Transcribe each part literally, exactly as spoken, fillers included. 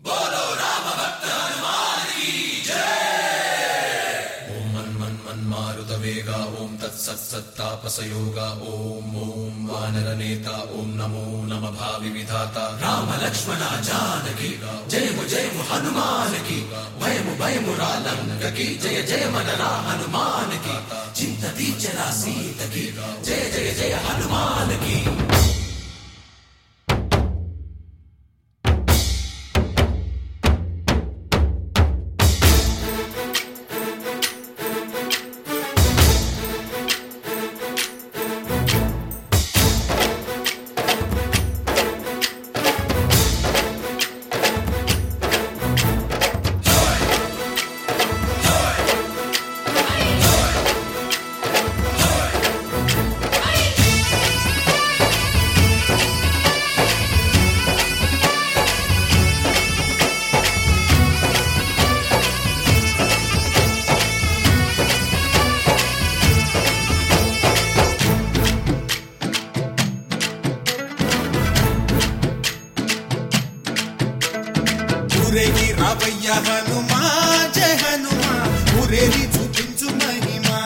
वेगा ओम तत्सत्सत्तापसयोगा ओम ओम वानरनेता ओम नमो नमः भावि विधाता राम लक्ष्मण जानकी जय जय हनुमान की भयमु भयमु रालंक की जय जय मनरा हनुमान की चिंतती चला सीत की जय जय जय हनुमान की। ఊరేగి రావయ్య హనుమా జయ హనుమా ఊరేగి చూపించు మహిమా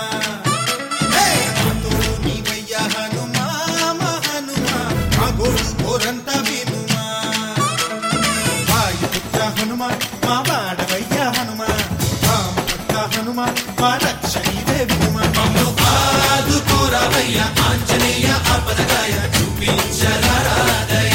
తోడు నీవయ్య హనుమా మా హనుమా మా గోడు కోరంత వినుమా వాయుపుత్ర హనుమా మా వాడవయ్య హనుమా రామపుత్ర హనుమా మా రక్షణీవే వినుమా మమ్ము ఆదుకోరావయ్య ఆంజనేయ ఆపదగాయ చూపించరాదయ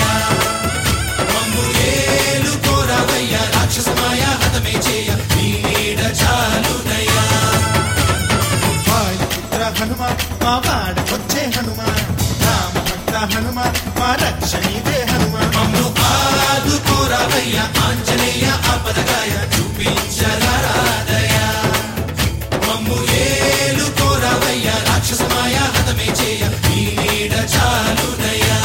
రాక్షసమాయా హతమే చేయ నీడ చాలునయ్యా వాయుపుత్ర హనుమా మా వాడకొచ్చే హనుమా రామభక్త హనుమా మా రక్షణీదే హనుమా మమ్ము ఆదుకోరావయ్య ఆంజనేయ ఆపదగాయ చూపించరాదయ మమ్ము ఏలుకోరావయ్య రాక్షసమాయా హతమే చేయ నీడ చాలునయ్యా।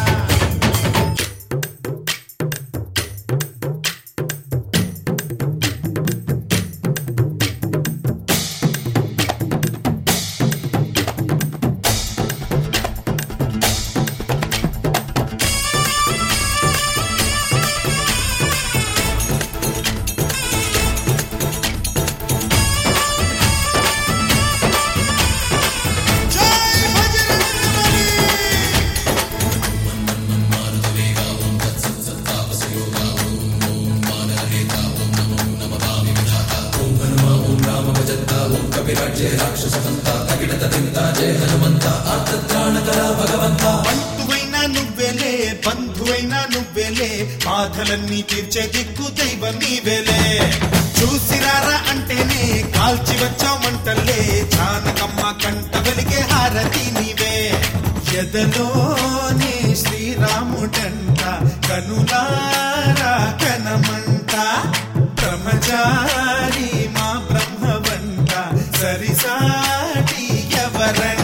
బంధువైనా నువ్వేలే బంధువైనా నువ్వేలే బాధలన్నీ తీర్చే దిక్కు దైవం నీవేలే చూసిరారా అంటేనే కాల్చి వచ్చామంటలే జానకమ్మ కంట వెలిగే హారతి నీవే ఎదలోనే శ్రీరాముడంట కనులారా కనమంట బ్రహ్మచారి మా బ్రహ్మవంట సరిసాటి ఎవరంట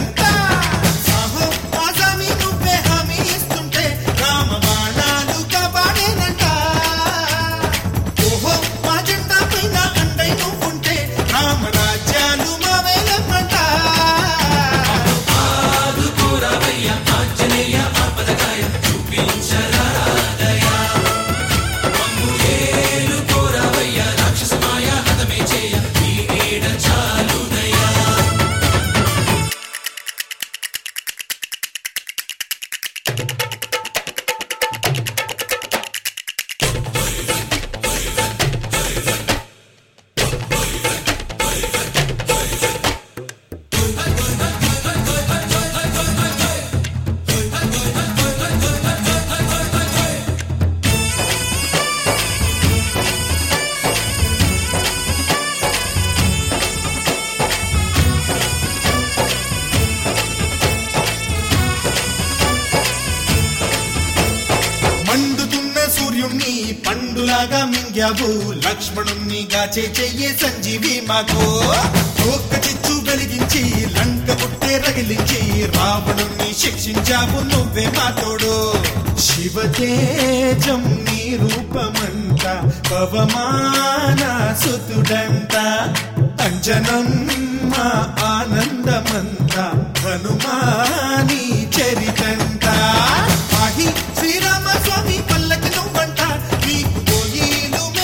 సూర్యుణ్ణి పండులాగా మింగావు లక్ష్మణుణ్ణి గాచే చెయ్యే సంజీవి మాకు ఒక్క చిచ్చు వెలిగించి లంక పుట్టే రగిలించి రావణుణ్ణి శిక్షించావు నువ్వే మా తోడు శివతేజం నీ రూపమంట పవమాన సుతుడంట అంజనం మా ఆనందమంత హనుమాని చరితంట ఆహి శ్రీరామ స్వామి పల్లకి నువ్వంట నీకు పోయిలు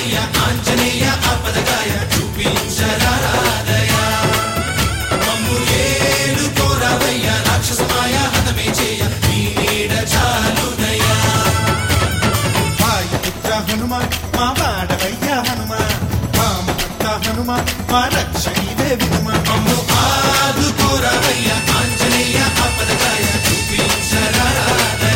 కోరావయ్య ఆంజనేయ ఆపదగాయ చూపించరాదయ మమ్ము ఏలు కోరావయ్య రాక్షసమాయ హతమే చేయ నీ నీడ చాలునయ్యా వాయుపుత్ర హనుమ మా వాడవయ్య హనుమ వామపుత్ర హనుమ మా రక్షణివే వినుమ మమ్ము ఆదు కోరావయ్య ఆంజనేయ ఆపదగాయ చూపించరాదయ